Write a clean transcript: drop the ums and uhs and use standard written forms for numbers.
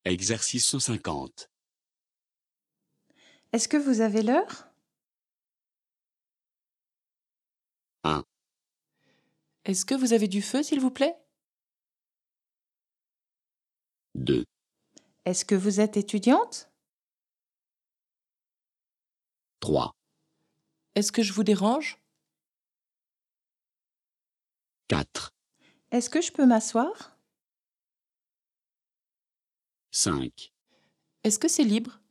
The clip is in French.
Exercice 150. Est-ce que vous avez l'heure? 1, Est-ce que vous avez du feu, s'il vous plaît? 2, Est-ce que vous êtes étudiante? 3, Est-ce que je vous dérange? 4, Est-ce que je peux m'asseoir? 5. Est-ce que c'est libre?